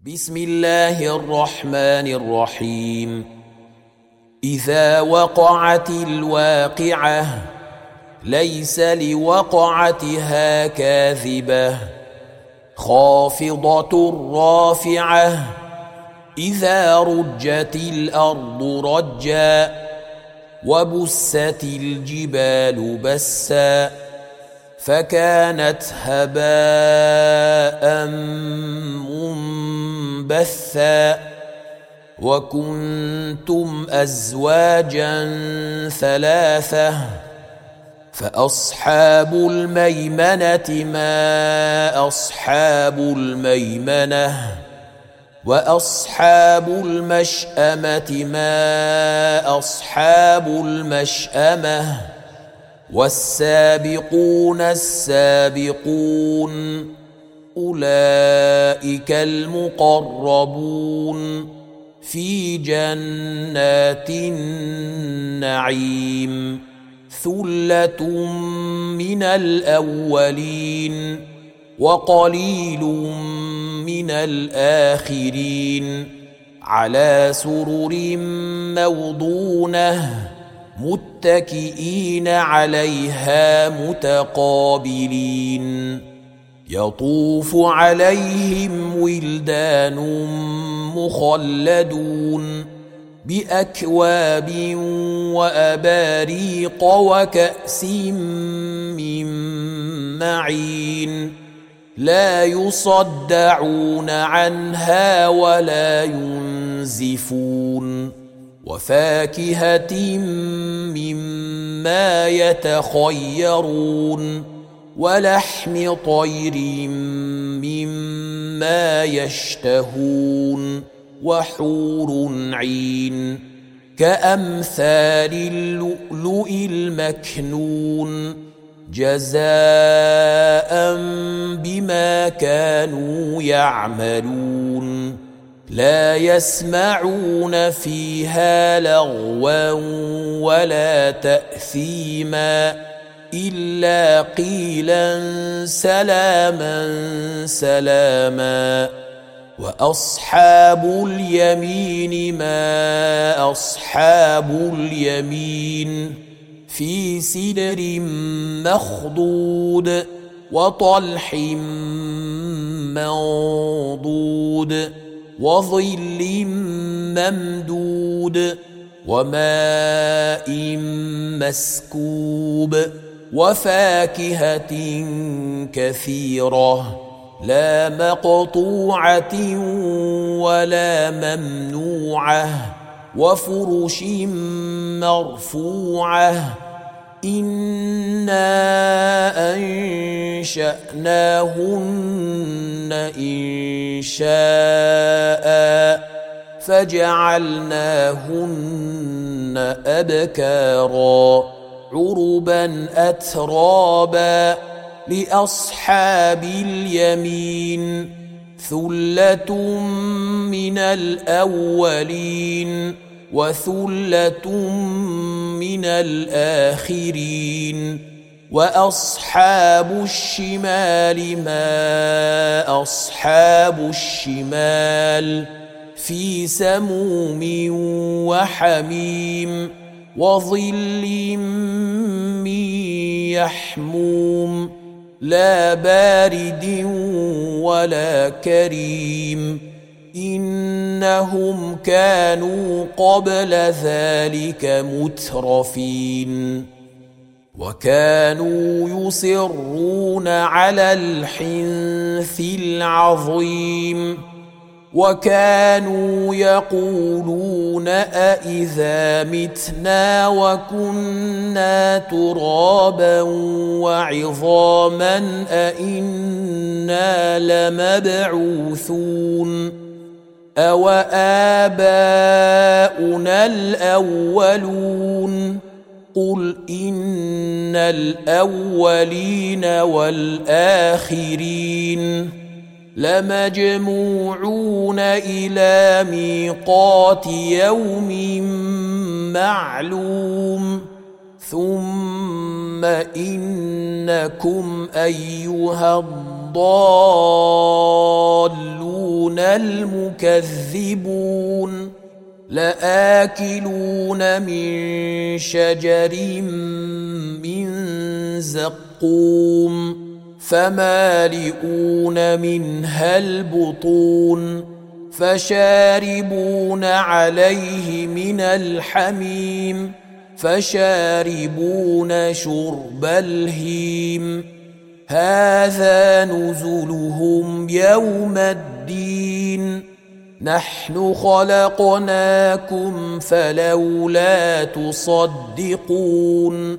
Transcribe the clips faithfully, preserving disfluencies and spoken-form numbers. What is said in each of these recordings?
بسم الله الرحمن الرحيم. إذا وقعت الواقعة ليس لوقعتها كاذبة خافضة رافعة إذا رجت الأرض رجا وبست الجبال بسا فكانت هباء منبثا وكنتم أزواجا ثلاثة فأصحاب الميمنة ما أصحاب الميمنة وأصحاب المشأمة ما أصحاب المشأمة والسابقون السابقون أولئك المقربون في جنات النعيم ثلة من الأولين وقليل من الآخرين على سرر موضونة متكئين عليها متقابلين يطوف عليهم ولدان مخلدون بأكواب وأباريق وكأس من معين لا يصدعون عنها ولا ينزفون وفاكهة مما يتخيرون ولحم طير مما يشتهون وحور عين كأمثال اللؤلؤ المكنون جزاء بما كانوا يعملون لا يسمعون فيها لغوا ولا تأثيما إلا قيلا سلاما سلاما وأصحاب اليمين ما أصحاب اليمين في سدر مخضود وطلح منضود وظل ممدود وماء مسكوب وفاكهة كثيرة لا مقطوعة ولا ممنوعة وفرش مرفوعة إنا أنشأناهن إنشاء فجعلناهن أبكارا عربا أترابا لأصحاب اليمين ثلة من الأولين وثلة من الآخرين وأصحاب الشمال ما أصحاب الشمال في سموم وحميم وظل من يحموم لا بارد ولا كريم إنهم كانوا قبل ذلك مترفين وكانوا يصرون على الحنث العظيم وكانوا يقولون أإذا متنا وكنا ترابا وعظاما أإنا لمبعوثون أو آباؤنا الأولون قل إن الأولين والآخرين لمجموعون إلى ميقات يوم معلوم ثم إنكم أيها الضالون المكذبون لآكلون من شجر من زقوم فمالئون منها البطون فشاربون عليه من الحميم فشاربون شرب الهيم هذا نزلهم يوم الدين نحن خلقناكم فلولا تصدقون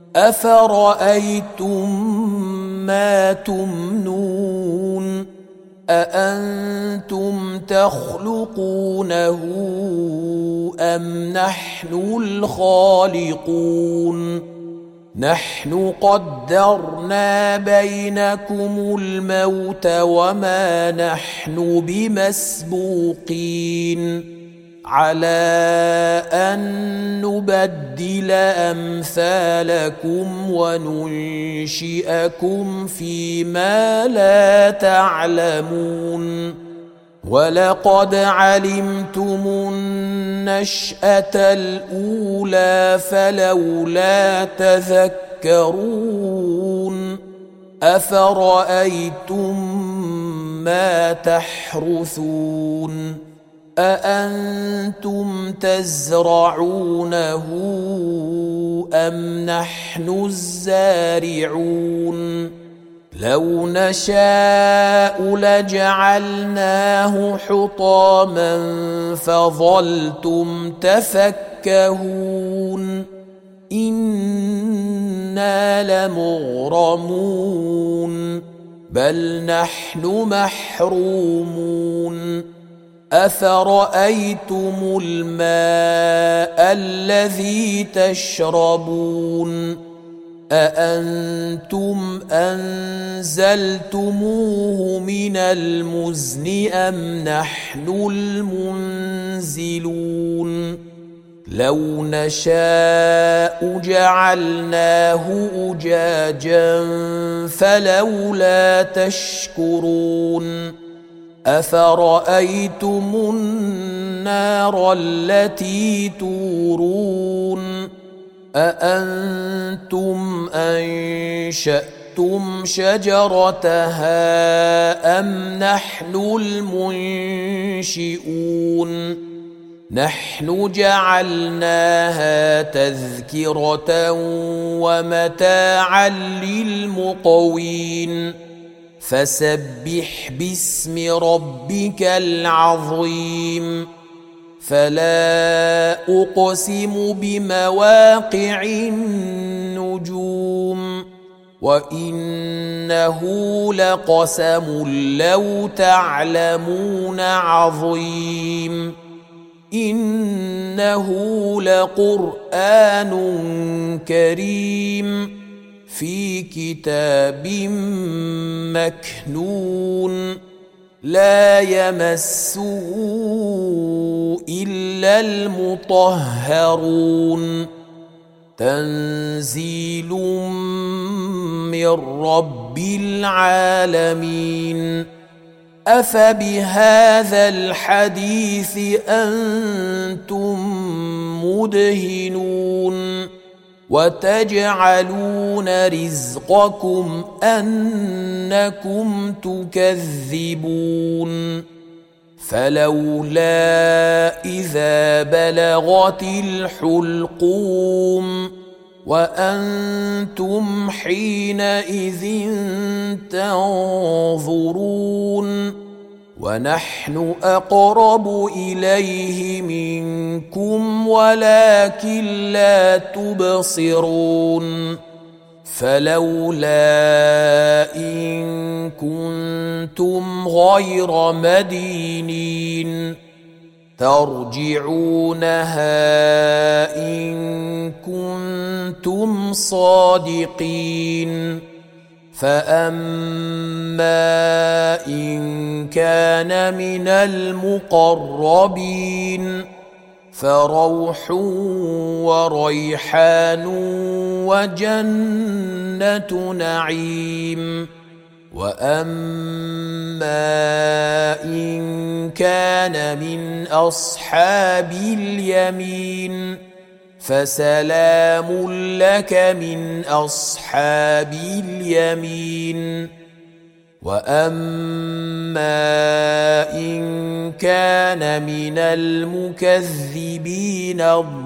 أفرأيتم ما تمنون أأنتم تخلقونه أم نحن الخالقون نحن قدرنا بينكم الموت وما نحن بمسبوقين على أن نبدل أمثالكم وننشئكم فيما لا تعلمون ولقد علمتم النشأة الأولى فلولا تذكرون أفرأيتم ما تحرثون أأنتم تزرعونه أم نحن الزارعون لو نشاء لجعلناه حطاما فظلتم تفكهون إنا لمغرمون بل نحن محرومون أفرأيتم الماء الذي تشربون أأنتم أنزلتموه من المزن أم نحن المنزلون لو نشاء جعلناه أجاجا فلولا تشكرون أفرأيتم النار التي تورون أأنتم أنشأتم شجرتها أم نحن المنشئون نحن جعلناها تذكرة ومتاعا للمقوين فسبح باسم ربك العظيم فلا أقسم بمواقع النجوم وإنه لقسم لو تعلمون عظيم إنه لقرآن كريم في كتاب مكنون لا يمسه إلا المطهرون تنزيل من رب العالمين أفبهذا الحديث أنتم مدهنون وتجعلون رزقكم أنكم تكذبون فلولا إذا بلغت الحلقوم وأنتم حينئذ تنظرون ونحن أقرب إليه منكم ولكن لا تبصرون فلولا إن كنتم غير مدينين ترجعونها إن كنتم صادقين فأما إن كان من المقربين فروح وريحان وجنة نعيم. وأما إن كان من أصحاب اليمين فسلام لك من أصحاب اليمين. وأما إن كان من المكذبين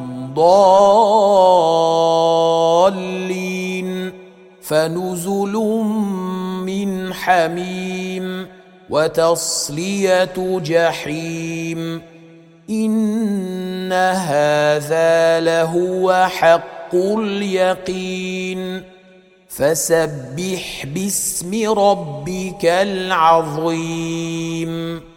الضالين فنزل من حميم وتصلية جحيم. إن هذا لهو حق اليقين. فسبح باسم ربك العظيم.